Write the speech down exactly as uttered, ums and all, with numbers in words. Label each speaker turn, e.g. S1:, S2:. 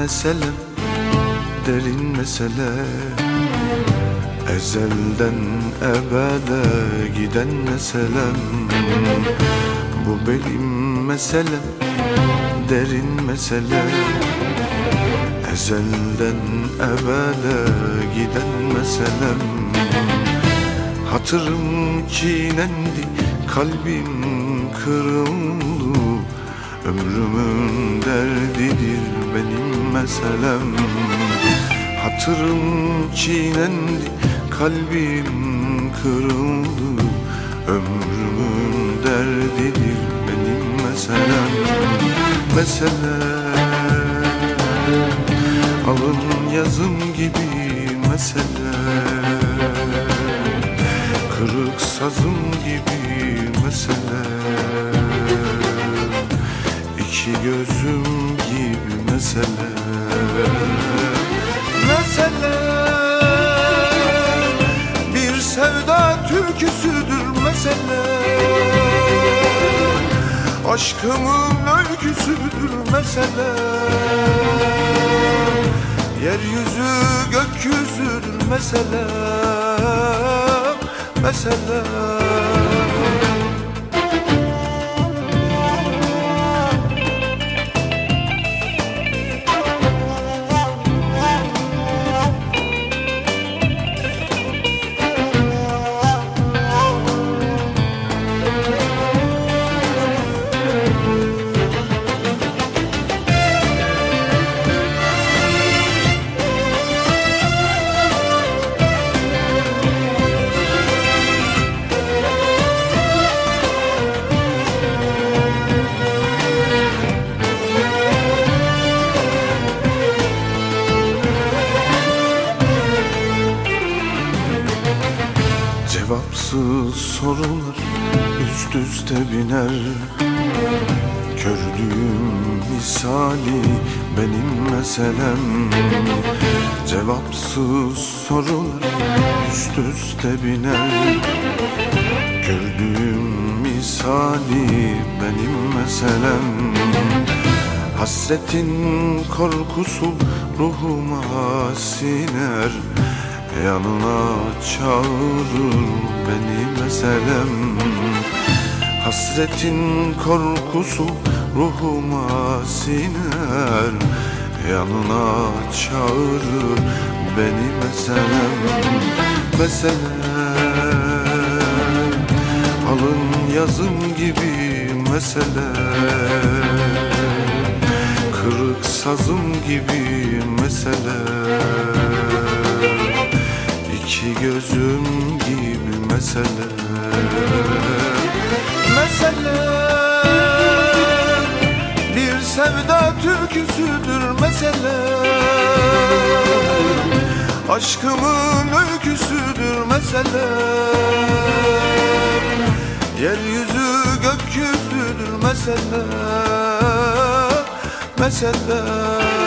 S1: meselem, derin mesele. Ezelden ebede giden meselem. Bu benim meselem, derin mesele. Ezelden ebede giden meselem. Hatırım çiğnendi, kalbim kırıldı. Ömrümün derdidir benim meselem. Hatırım çiğnendi, kalbim kırıldı. Ömrümün derdidir benim meselem. Meselem, alın yazım gibi meselem. Kırık sazım gibi meselem. İki gözüm gibi meselem. Meselem, bir sevda türküsüdür meselem. Aşkımın öyküsüdür meselem. Yeryüzü gökyüzüdür meselem. Meselem. Cevapsız sorular üst üste biner. Kördüğüm misali benim meselem. Cevapsız sorular üst üste biner. Kördüğüm misali benim meselem. Hasretin korkusu ruhuma siner. Yanına çağırır beni meselem. Hasretin korkusu ruhuma siner. Yanına çağırır beni meselem. Meselem, alın yazım gibi meselem. Kırık sazım gibi meselem. İki gözüm gibi meselem. Meselem, bir sevda türküsüdür meselem. Aşkımın öyküsüdür meselem. Yeryüzü gökyüzüdür meselem. Meselem.